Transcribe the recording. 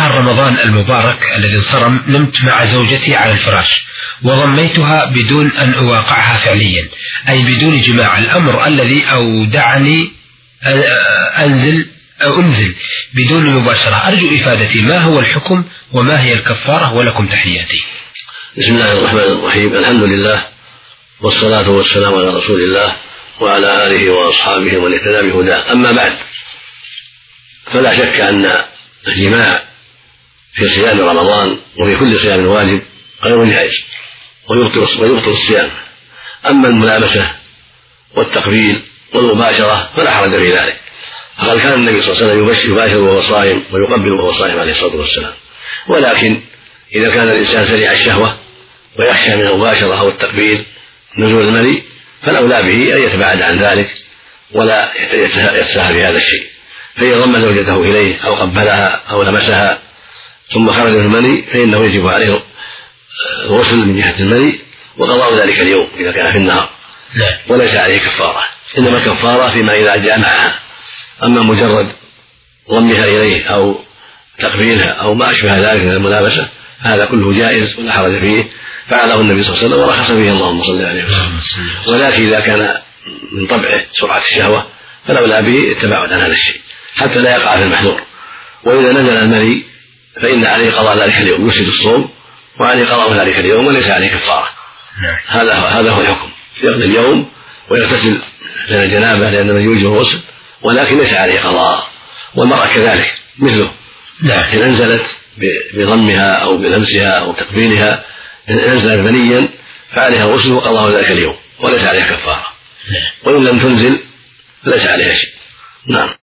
شهر رمضان المبارك الذي انصرم نمت مع زوجتي على الفراش وضميتها بدون أن أواقعها فعليا، أي بدون جماع، الأمر الذي أودعني أنزل بدون مباشرة. أرجو إفادتي ما هو الحكم وما هي الكفارة، ولكم تحياتي. بسم الله الرحمن الرحيم. الحمد لله والصلاة والسلام على رسول الله وعلى آله وأصحابه ومن اهتدى بهداه. أما بعد، فلا شك أن الجماع في صيام رمضان وفي كل صيام واجب غير جائز ويبطل الصيام. أما الملامسة والتقبيل والمباشرة فلا حرج في ذلك، فقد كان النبي صلى الله عليه وسلم يباشر وهو صائم ويقبل وهو صائم عليه الصلاة والسلام. ولكن إذا كان الإنسان سريع الشهوة ويخشى من المباشرة أو التقبيل نزول المني فالأولى به أن يتباعد عن ذلك ولا يتساهل في هذا الشيء، فإن ضم زوجته إليه أو قبلها أو لمسها ثم خرج من المني فإنه يجب عليه الغسل من جهة المني وقضاء ذلك اليوم إذا كان في النهار، وليس عليه كفارة، إنما الكفارة فيما إذا جامعها. أما مجرد ضمها إليه أو تقبيلها أو ما أشبه ذلك من الملابسة هذا كله جائز ولا حرج فيه، فعله النبي صلى الله عليه وسلم ورخص فيه اللهم صل عليه وسلم. ولكن إذا كان من طبعه سرعة الشهوة فالأولى به التباعد عن هذا الشيء حتى لا يقع في المحذور. وإذا نزل المني فإن عليه قضاء ذلك اليوم، يفسد الصوم وعليه قضاء ذلك اليوم وليس عليه كفارة. هذا هو الحكم، يقضي اليوم ويغتسل من الجنابة لأن من يوجب الغسل، ولكن ليس عليه قضاء. والمرأة كذلك مثله، إن أنزلت بضمها أو بلمسها أو تقبيلها نزلت منيا فعليها الغسل وقضاء ذلك اليوم وليس عليها كفارة، وإن لم تنزل فليس عليها شيء. نعم.